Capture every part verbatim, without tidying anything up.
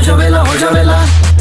जा वेला हो जा वेला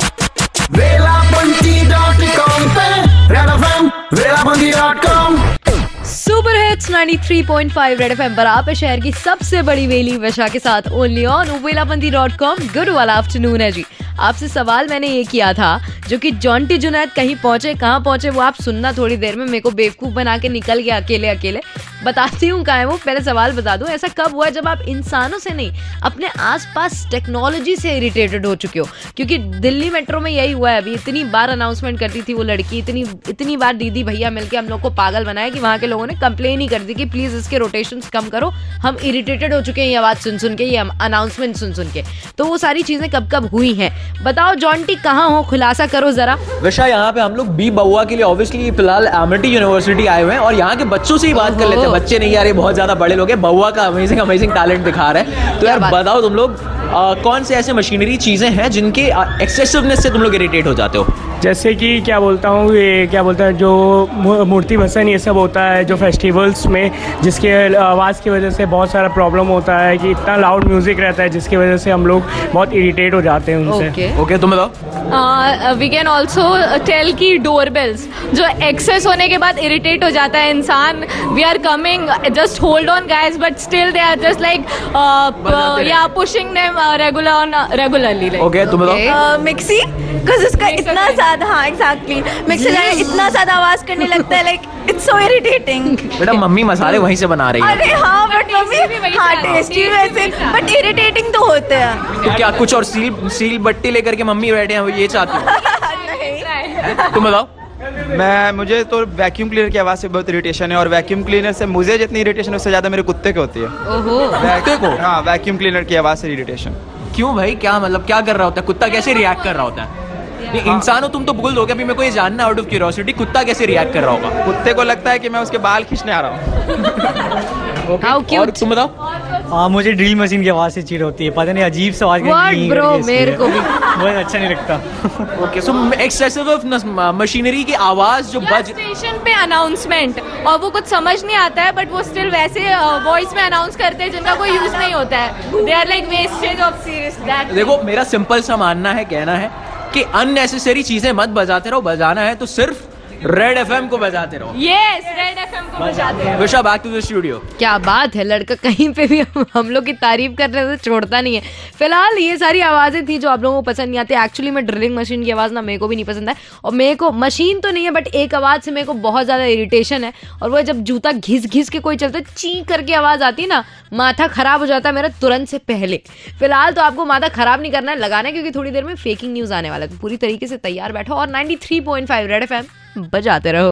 वेलाबंती डॉट कॉम पे रेड एफएम वेलाबंती dot com. Super hits ninety three point five red FM पर आप शहर की सबसे बड़ी वेली वशा के साथ ओनली ऑन वेलाबंती डॉट कॉम। गुड वाला आफ्टरनून है जी। आपसे सवाल मैंने ये किया था जो कि जॉन्टी जुनैद कहीं पहुंचे, कहाँ पहुंचे वो आप सुनना थोड़ी देर में। मेरे को बेवकूफ बना के निकल गया अकेले अकेले। बताती हूँ कहाँ है वो, पहले सवाल बता दूं। ऐसा कब हुआ जब आप इंसानों से नहीं अपने आसपास टेक्नोलॉजी से इरिटेटेड हो चुके हो? क्योंकि दिल्ली मेट्रो में यही हुआ है। अभी इतनी बार अनाउंसमेंट करती थी वो लड़की, इतनी इतनी बार दीदी भैया मिलके हम लोग को पागल बनाया कि वहाँ के लोगों ने कंप्लेन ही कर दी कि प्लीज इसके रोटेशंस कम करो, हम इरिटेटेड हो चुके हैं ये आवाज सुन सुन के, ये अनाउंसमेंट सुन सुन के। तो वो सारी चीजें कब कब हुई हैं बताओ जॉन्टी, कहाँ हो, खुलासा करो जरा। विशा, यहाँ पे हम लोग बी बउआ के लिए ऑब्वियसली फिलहाल एमिटी यूनिवर्सिटी आए हुए हैं और यहाँ के बच्चों से ही बात कर लेते हैं। बच्चे नहीं यार, ये बहुत ज्यादा बड़े लोग हैं। बउआ का अमेजिंग अमेजिंग टैलेंट दिखा रहे हैं। तो यार बताओ तुम लोग आ, कौन से ऐसे मशीनरी चीजें हैं जिनके एक्सेसिवनेस से तुम लोग इरिटेट हो जाते हो? जैसे कि क्या बोलता हूँ, ये क्या बोलता है जो मूर्ति भसन ये सब होता है जो फेस्टिवल्स में, जिसके आवाज़ की वजह से बहुत सारा प्रॉब्लम होता है कि इतना लाउड म्यूजिक रहता है जिसकी वजह से हम लोग बहुत इरिटेट हो जाते हैं उनसे। ओके ओके, तुम बताओ। वी कैन ऑल्सो टेल की डोर बेल्स जो एक्सेस होने के बाद इरिटेट हो जाता है इंसान। We are coming, just hold on guys, but still they are just like या pushing them regular on regularly. Okay, तुम बताओ। मिक्सी, बिकॉज उसका इतना ज्यादा, हाँ एग्जैक्टली, मिक्सी इतना ज्यादा आवाज करने लगता है, लाइक इट्स सो इरिटेटिंग। बेटा मम्मी मसाले वहीं से बना रही है। अरे हाँ बट मम्मी, हाँ टेस्टी वैसे, बट इरिटेटिंग तो होते हैं। तो क्या कुछ और सील सील बट्टी लेकर के मम्मी बैठे हैं, ये चाहती है? तुम बताओ। मैं मुझे तो वैक्यूम क्लीनर की आवाज़ से बहुत इरिटेशन है, और वैक्यूम क्लीनर से मुझे जितनी इरिटेशन है उससे ज़्यादा मेरे कुत्ते को होती है। ओहो, कुत्ते को? हाँ, वैक्यूम क्लीनर की आवाज़ से इरिटेशन। क्यों भाई, क्या मतलब, क्या कर रहा होता है कुत्ता? कैसे रिएक्ट कर रहा होता है? ये इंसान हो तुम तो भूल दोगे। अभी मेरे को ये जानना आउट ऑफ क्यूरियोसिटी, कुत्ता कैसे रिएक्ट कर रहा होगा? कुत्ते को लगता है कि मैं उसके बाल खींचने आ रहा हूँ। How cute. और तुम बताओ। हाँ, मुझे ड्रिल मशीन की आवाज़ से चिढ़ होती है, पता नहीं अजीब सा आवाज़। What bro, मेरे को भी बहुत अच्छा नहीं लगता। ओके, सो एक्सेसिव मशीनरी की आवाज जो बज स्टेशन पे अनाउंसमेंट और वो कुछ समझ नहीं आता है, बट वो स्टिल वैसे वॉइस में अनाउंस करते हैं जिनका कोई यूज नहीं होता है। They are like wastage of serious that. देखो, मेरा सिंपल सा मानना है, कहना है कि अननेसेसरी चीजें मत बजाते रहो। बजाना है तो सिर्फ रेड एफएम को बजाते रहो। यस, रेड एफएम को बजाते रहो। विशा, बैक टू द स्टूडियो। क्या बात है, लड़का कहीं पे भी हम लोग की तारीफ करने से छोड़ता नहीं है। फिलहाल ये सारी आवाजें थी जो आप लोगों को पसंद नहीं आती। एक्चुअली में ड्रिलिंग मशीन की आवाज ना मेरे को भी नहीं पसंद है, और मेरे को मशीन तो नहीं है बट एक आवाज से मेरे को बहुत ज्यादा इरिटेशन है, और वो जब जूता घिस घिस के कोई चलता है, ची करके आवाज आती है ना, माथा खराब हो जाता है मेरा तुरंत से पहले। फिलहाल तो आपको माथा खराब नहीं करना है, लगाना है, क्योंकि थोड़ी देर में फेकिंग न्यूज आने वाला है। तो पूरी तरीके से तैयार बैठो और ninety three point five red FM बजाते रहो।